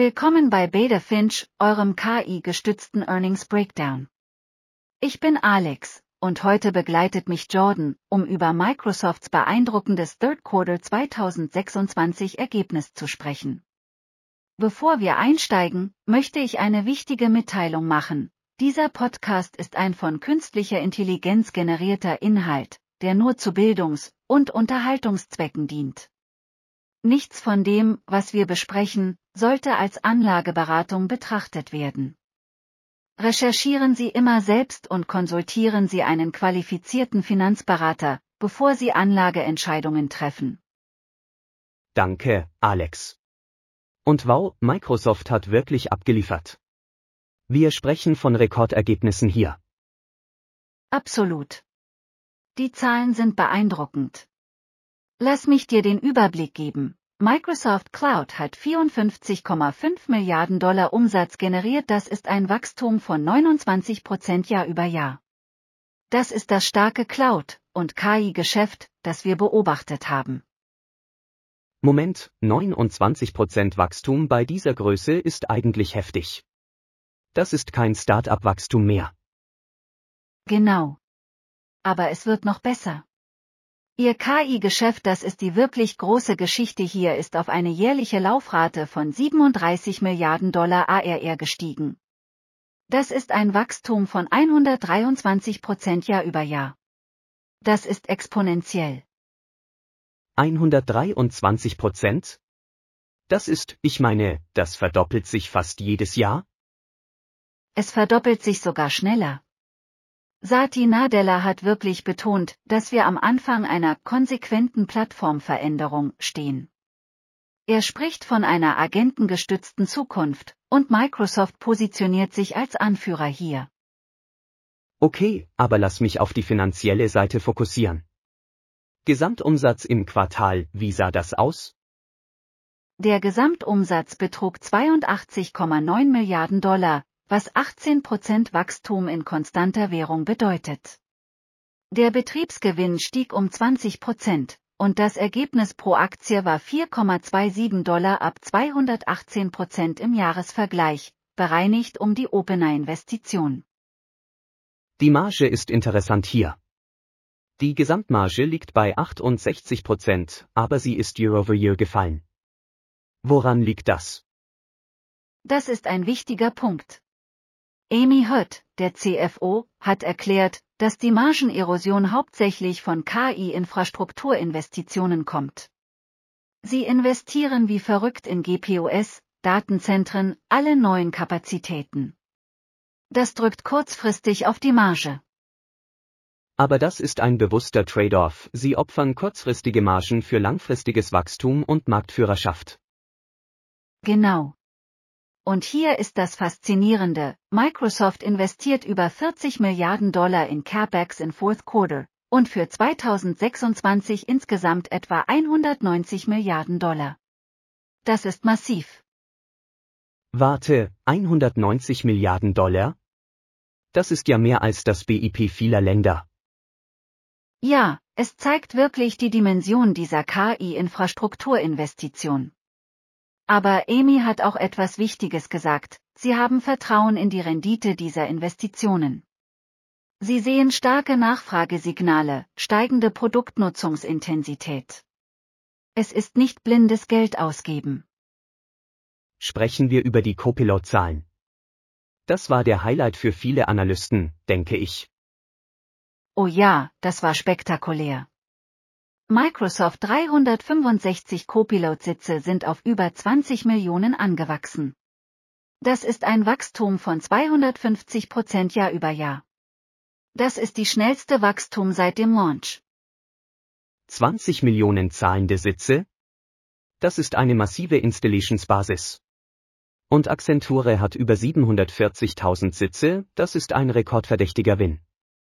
Willkommen bei Beta Finch, eurem KI-gestützten Earnings Breakdown. Ich bin Alex, und heute begleitet mich Jordan, um über Microsofts beeindruckendes Third Quarter 2026 Ergebnis zu sprechen. Bevor wir einsteigen, möchte ich eine wichtige Mitteilung machen. Dieser Podcast ist ein von künstlicher Intelligenz generierter Inhalt, der nur zu Bildungs- und Unterhaltungszwecken dient. Nichts von dem, was wir besprechen, sollte als Anlageberatung betrachtet werden. Recherchieren Sie immer selbst und konsultieren Sie einen qualifizierten Finanzberater, bevor Sie Anlageentscheidungen treffen. Danke, Alex. Und wow, Microsoft hat wirklich abgeliefert. Wir sprechen von Rekordergebnissen hier. Absolut. Die Zahlen sind beeindruckend. Lass mich dir den Überblick geben. Microsoft Cloud hat 54,5 Milliarden $ Umsatz generiert, das ist ein Wachstum von 29% Jahr über Jahr. Das ist das starke Cloud- und KI-Geschäft, das wir beobachtet haben. Moment, 29% Wachstum bei dieser Größe ist eigentlich heftig. Das ist kein Start-up-Wachstum mehr. Genau. Aber es wird noch besser. Ihr KI-Geschäft, das ist die wirklich große Geschichte hier, ist auf eine jährliche Laufrate von 37 Milliarden $ ARR gestiegen. Das ist ein Wachstum von 123% Jahr über Jahr. Das ist exponentiell. 123%? Das ist, das verdoppelt sich fast jedes Jahr? Es verdoppelt sich sogar schneller. Satya Nadella hat wirklich betont, dass wir am Anfang einer konsequenten Plattformveränderung stehen. Er spricht von einer agentengestützten Zukunft, und Microsoft positioniert sich als Anführer hier. Okay, aber lass mich auf die finanzielle Seite fokussieren. Gesamtumsatz im Quartal, wie sah das aus? Der Gesamtumsatz betrug 82,9 Milliarden $, was 18% Wachstum in konstanter Währung bedeutet. Der Betriebsgewinn stieg um 20%, und das Ergebnis pro Aktie war 4,27 $, ab 218% im Jahresvergleich, bereinigt um die OpenAI-Investition. Die Marge ist interessant hier. Die Gesamtmarge liegt bei 68%, aber sie ist year-over-year gefallen. Woran liegt das? Das ist ein wichtiger Punkt. Amy Hood, der CFO, hat erklärt, dass die Margenerosion hauptsächlich von KI-Infrastrukturinvestitionen kommt. Sie investieren wie verrückt in GPUs, Datenzentren, alle neuen Kapazitäten. Das drückt kurzfristig auf die Marge. Aber das ist ein bewusster Trade-off, sie opfern kurzfristige Margen für langfristiges Wachstum und Marktführerschaft. Genau. Und hier ist das Faszinierende, Microsoft investiert über 40 Milliarden $ in CapEx in Fourth Quarter, und für 2026 insgesamt etwa 190 Milliarden $. Das ist massiv. Warte, 190 Milliarden $? Das ist ja mehr als das BIP vieler Länder. Ja, es zeigt wirklich die Dimension dieser KI-Infrastrukturinvestition. Aber Amy hat auch etwas Wichtiges gesagt, sie haben Vertrauen in die Rendite dieser Investitionen. Sie sehen starke Nachfragesignale, steigende Produktnutzungsintensität. Es ist nicht blindes Geld ausgeben. Sprechen wir über die Copilot-Zahlen. Das war der Highlight für viele Analysten, denke ich. Oh ja, das war spektakulär. Microsoft 365 Copilot-Sitze sind auf über 20 Millionen angewachsen. Das ist ein Wachstum von 250% Jahr über Jahr. Das ist die schnellste Wachstum seit dem Launch. 20 Millionen zahlende Sitze? Das ist eine massive Installationsbasis. Und Accenture hat über 740.000 Sitze, das ist ein rekordverdächtiger Win.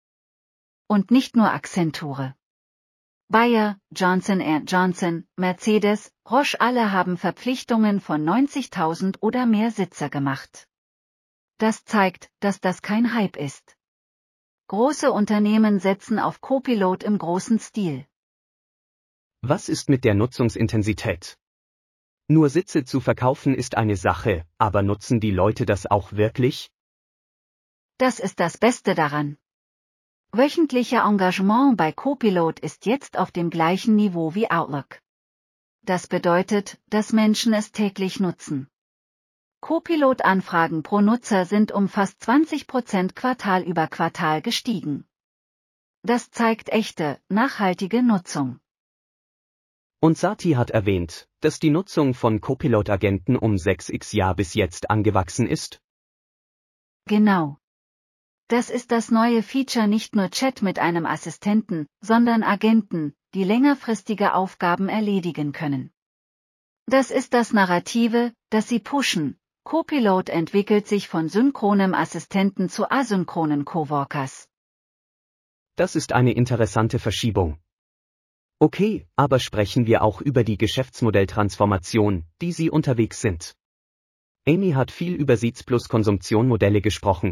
Und nicht nur Accenture. Bayer, Johnson & Johnson, Mercedes, Roche alle haben Verpflichtungen von 90.000 oder mehr Sitze gemacht. Das zeigt, dass das kein Hype ist. Große Unternehmen setzen auf Copilot im großen Stil. Was ist mit der Nutzungsintensität? Nur Sitze zu verkaufen ist eine Sache, aber nutzen die Leute das auch wirklich? Das ist das Beste daran. Wöchentlicher Engagement bei Copilot ist jetzt auf dem gleichen Niveau wie Outlook. Das bedeutet, dass Menschen es täglich nutzen. Copilot-Anfragen pro Nutzer sind um fast 20% Quartal über Quartal gestiegen. Das zeigt echte, nachhaltige Nutzung. Und Saty hat erwähnt, dass die Nutzung von Copilot-Agenten um 6x Jahr bis jetzt angewachsen ist. Genau. Das ist das neue Feature, nicht nur Chat mit einem Assistenten, sondern Agenten, die längerfristige Aufgaben erledigen können. Das ist das Narrative, das sie pushen. Copilot entwickelt sich von synchronem Assistenten zu asynchronen Coworkers. Das ist eine interessante Verschiebung. Okay, aber sprechen wir auch über die Geschäftsmodelltransformation, die Sie unterwegs sind. Amy hat viel über Seats plus Konsumption-Modelle gesprochen.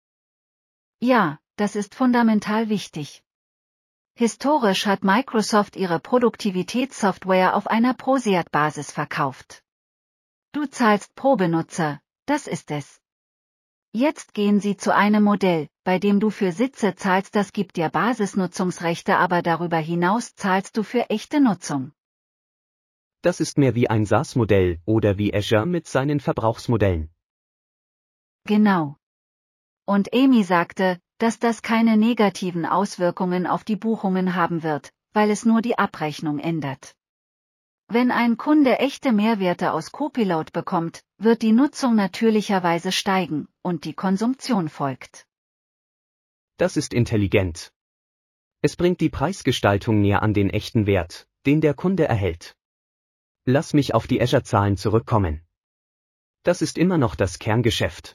Ja, das ist fundamental wichtig. Historisch hat Microsoft ihre Produktivitätssoftware auf einer Pro-Seat-Basis verkauft. Du zahlst pro Benutzer, das ist es. Jetzt gehen sie zu einem Modell, bei dem du für Sitze zahlst, das gibt dir Basisnutzungsrechte, aber darüber hinaus zahlst du für echte Nutzung. Das ist mehr wie ein SaaS-Modell oder wie Azure mit seinen Verbrauchsmodellen. Genau. Und Amy sagte, dass das keine negativen Auswirkungen auf die Buchungen haben wird, weil es nur die Abrechnung ändert. Wenn ein Kunde echte Mehrwerte aus Copilot bekommt, wird die Nutzung natürlicherweise steigen und die Konsumption folgt. Das ist intelligent. Es bringt die Preisgestaltung näher an den echten Wert, den der Kunde erhält. Lass mich auf die Azure-Zahlen zurückkommen. Das ist immer noch das Kerngeschäft.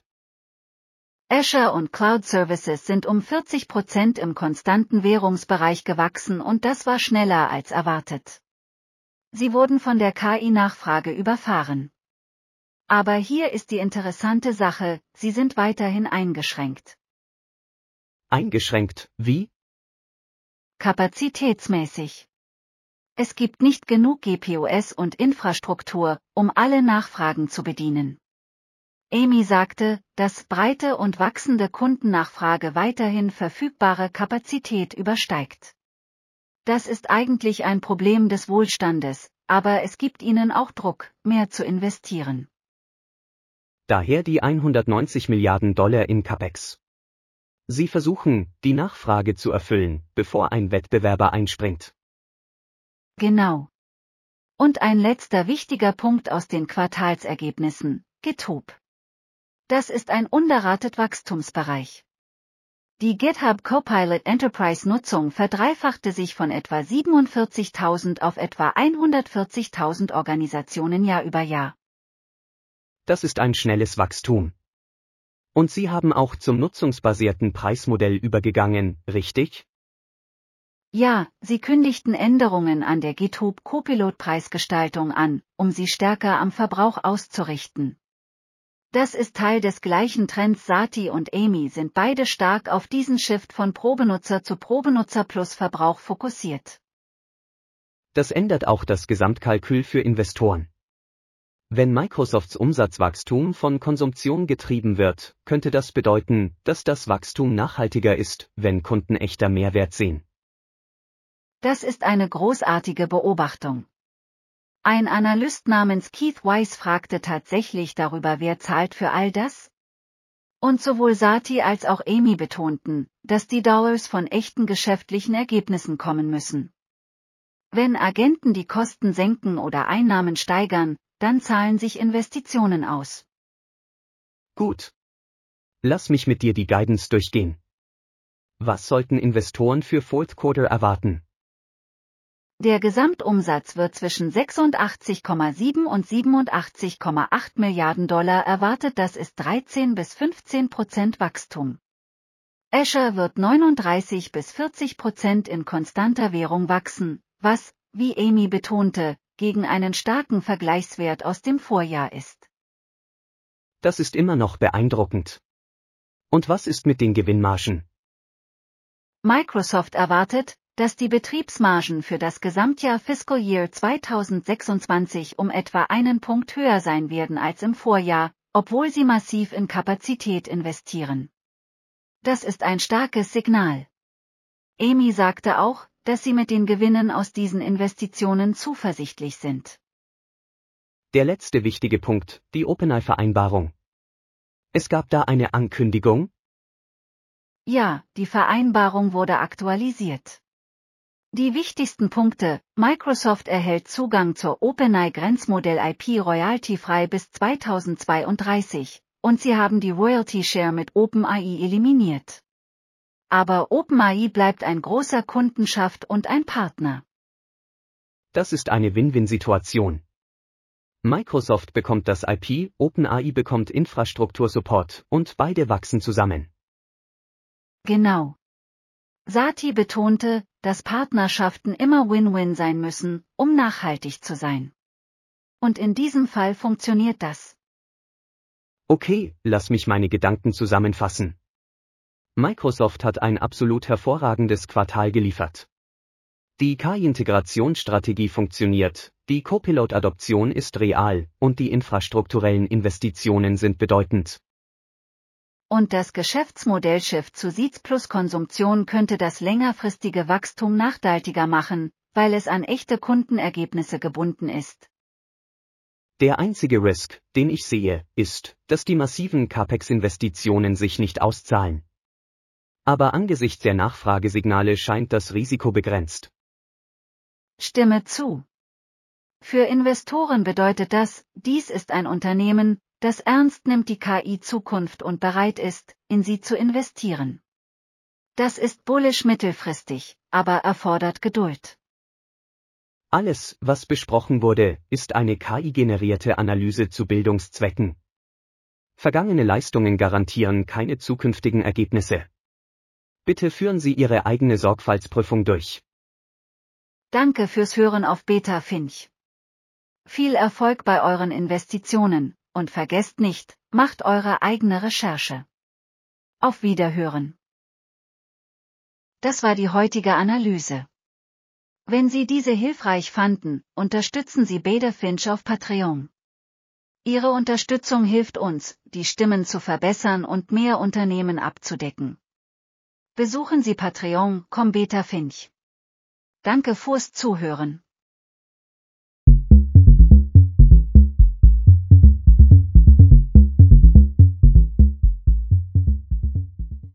Azure und Cloud Services sind um 40% im konstanten Währungsbereich gewachsen und das war schneller als erwartet. Sie wurden von der KI-Nachfrage überfahren. Aber hier ist die interessante Sache, sie sind weiterhin eingeschränkt. Eingeschränkt, wie? Kapazitätsmäßig. Es gibt nicht genug GPUs und Infrastruktur, um alle Nachfragen zu bedienen. Amy sagte, dass breite und wachsende Kundennachfrage weiterhin verfügbare Kapazität übersteigt. Das ist eigentlich ein Problem des Wohlstandes, aber es gibt ihnen auch Druck, mehr zu investieren. Daher die 190 Milliarden Dollar in CapEx. Sie versuchen, die Nachfrage zu erfüllen, bevor ein Wettbewerber einspringt. Genau. Und ein letzter wichtiger Punkt aus den Quartalsergebnissen, GitHub. Das ist ein unterratet Wachstumsbereich. Die GitHub Copilot Enterprise Nutzung verdreifachte sich von etwa 47.000 auf etwa 140.000 Organisationen Jahr über Jahr. Das ist ein schnelles Wachstum. Und Sie haben auch zum nutzungsbasierten Preismodell übergegangen, richtig? Ja, sie kündigten Änderungen an der GitHub Copilot Preisgestaltung an, um sie stärker am Verbrauch auszurichten. Das ist Teil des gleichen Trends. Saty und Amy sind beide stark auf diesen Shift von Pro-Benutzer zu Pro-Benutzer plus Verbrauch fokussiert. Das ändert auch das Gesamtkalkül für Investoren. Wenn Microsofts Umsatzwachstum von Konsumption getrieben wird, könnte das bedeuten, dass das Wachstum nachhaltiger ist, wenn Kunden echter Mehrwert sehen. Das ist eine großartige Beobachtung. Ein Analyst namens Keith Weiss fragte tatsächlich darüber, wer zahlt für all das? Und sowohl Saty als auch Amy betonten, dass die Dollars von echten geschäftlichen Ergebnissen kommen müssen. Wenn Agenten die Kosten senken oder Einnahmen steigern, dann zahlen sich Investitionen aus. Gut. Lass mich mit dir die Guidance durchgehen. Was sollten Investoren für Fourth Quarter erwarten? Der Gesamtumsatz wird zwischen 86,7 und 87,8 Milliarden Dollar erwartet, das ist 13 bis 15% Wachstum. Azure wird 39 bis 40% in konstanter Währung wachsen, was, wie Amy betonte, gegen einen starken Vergleichswert aus dem Vorjahr ist. Das ist immer noch beeindruckend. Und was ist mit den Gewinnmargen? Microsoft erwartet, dass die Betriebsmargen für das Gesamtjahr Fiscal Year 2026 um etwa einen Punkt höher sein werden als im Vorjahr, obwohl sie massiv in Kapazität investieren. Das ist ein starkes Signal. Amy sagte auch, dass sie mit den Gewinnen aus diesen Investitionen zuversichtlich sind. Der letzte wichtige Punkt, die OpenAI-Vereinbarung. Es gab da eine Ankündigung? Ja, die Vereinbarung wurde aktualisiert. Die wichtigsten Punkte: Microsoft erhält Zugang zur OpenAI Grenzmodell-IP royaltyfrei bis 2032, und sie haben die Royalty Share mit OpenAI eliminiert. Aber OpenAI bleibt ein großer Kundenschaft und ein Partner. Das ist eine Win-Win-Situation. Microsoft bekommt das IP, OpenAI bekommt Infrastruktursupport und beide wachsen zusammen. Genau. Satya betonte, dass Partnerschaften immer Win-Win sein müssen, um nachhaltig zu sein. Und in diesem Fall funktioniert das. Okay, lass mich meine Gedanken zusammenfassen. Microsoft hat ein absolut hervorragendes Quartal geliefert. Die KI-Integrationsstrategie funktioniert, die Copilot-Adoption ist real und die infrastrukturellen Investitionen sind bedeutend. Und das Geschäftsmodell-Shift zu Seats-Plus-Konsumption könnte das längerfristige Wachstum nachhaltiger machen, weil es an echte Kundenergebnisse gebunden ist. Der einzige Risk, den ich sehe, ist, dass die massiven CapEx-Investitionen sich nicht auszahlen. Aber angesichts der Nachfragesignale scheint das Risiko begrenzt. Stimme zu. Für Investoren bedeutet das, dies ist ein Unternehmen, das ernst nimmt die KI-Zukunft und bereit ist, in sie zu investieren. Das ist bullish mittelfristig, aber erfordert Geduld. Alles, was besprochen wurde, ist eine KI-generierte Analyse zu Bildungszwecken. Vergangene Leistungen garantieren keine zukünftigen Ergebnisse. Bitte führen Sie Ihre eigene Sorgfaltsprüfung durch. Danke fürs Hören auf Beta Finch. Viel Erfolg bei euren Investitionen, und vergesst nicht, macht eure eigene Recherche. Auf Wiederhören. Das war die heutige Analyse. Wenn Sie diese hilfreich fanden, unterstützen Sie Beta Finch auf Patreon. Ihre Unterstützung hilft uns, die Stimmen zu verbessern und mehr Unternehmen abzudecken. Besuchen Sie Patreon.com Beta Finch. Danke fürs Zuhören.